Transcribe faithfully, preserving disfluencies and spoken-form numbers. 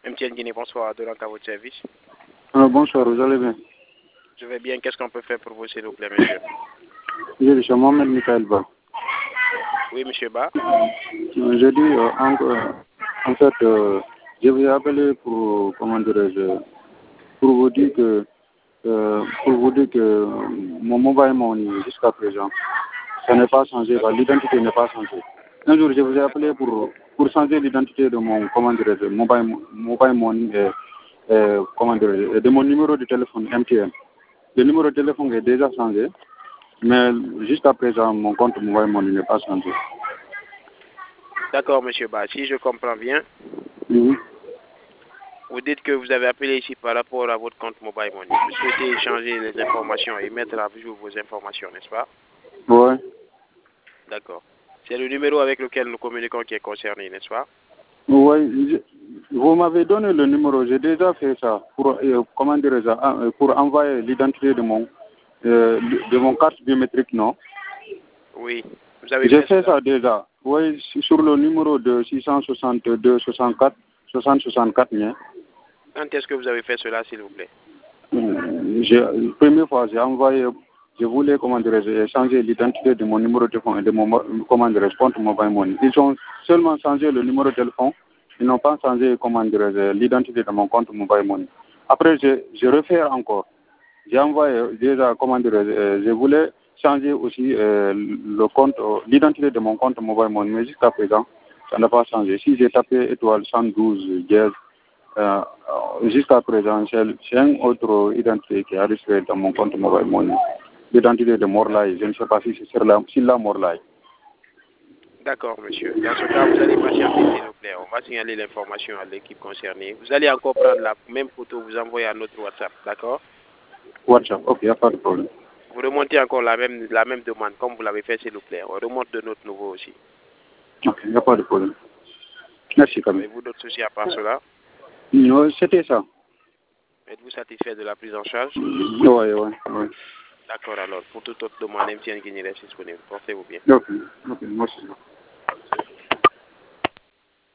M T N Guinée, bonsoir, de à votre service. Ah, bonsoir, vous allez bien? Je vais bien, qu'est-ce qu'on peut faire pour vous, s'il vous plaît, monsieur? Je suis Mohamed Michael Ba. Oui, monsieur Ba. Je dis, euh, en, euh, en fait, euh, je vous ai appelé pour, comment dirais-je, pour vous dire que, euh, pour vous dire que mon mobile money jusqu'à présent, ça n'est pas changé, l'identité n'est pas changée. Un jour, je vous ai appelé pour, pour changer l'identité de mon, comment dirais-je, mobile, mobile money, et, et, comment dirais-je, de mon numéro de téléphone M T N. Le numéro de téléphone est déjà changé, mais jusqu'à présent, mon compte mobile money n'est pas changé. D'accord, monsieur Ba. Si je comprends bien, Mm-hmm. Vous dites que vous avez appelé ici par rapport à votre compte mobile money. Vous souhaitez échanger les informations et mettre à jour vos informations, n'est-ce pas? Oui. D'accord. C'est le numéro avec lequel nous communiquons qui est concerné, n'est-ce pas? Oui. Vous m'avez donné le numéro. J'ai déjà fait ça pour, euh, comment dirais-je, euh, pour envoyer l'identité de mon, euh, de mon carte biométrique, non? Oui. Vous avez J'ai fait, fait cela. ça déjà. Oui, sur le numéro de six cent soixante-deux soixante-quatre soixante soixante-quatre. Bien. Quand est-ce que vous avez fait cela, s'il vous plaît? La première fois, j'ai envoyé, je voulais, comment dirais-je, changer l'identité de mon numéro de téléphone et de mon, comment dirais-je, compte mobile money. Ils ont seulement changé le numéro de téléphone, ils n'ont pas changé, comment dirais-je, l'identité de mon compte mobile money. Après, je, je refais encore. J'ai envoyé déjà, comment dirais-je, je voulais changer aussi euh, le compte, l'identité de mon compte mobile money, mais jusqu'à présent, ça n'a pas changé. Si j'ai tapé étoile cent douze, dièse, Euh, jusqu'à présent, c'est une autre identité qui est enregistrée dans mon compte mobile money. L'identité de Morlaï, je ne sais pas si c'est sur la, sur la Morlaï. D'accord, monsieur. Dans ce cas, vous allez patienter, s'il vous plaît. On va signaler l'information à l'équipe concernée. Vous allez encore prendre la même photo, vous envoyer à notre WhatsApp, d'accord? WhatsApp, ok, il n'y a pas de problème. Vous remontez encore la même, la même demande, comme vous l'avez fait, s'il vous plaît. On remonte de notre nouveau aussi. Ok, il n'y a pas de problème. Merci quand même. Avez-vous d'autres soucis à part cela? Non, c'était ça. Êtes-vous satisfait de la prise en charge? Oui, oui, oui. D'accord, alors, pour toute autre demande, M T N Guinée reste disponible. Portez-vous bien. Ok, ok, merci.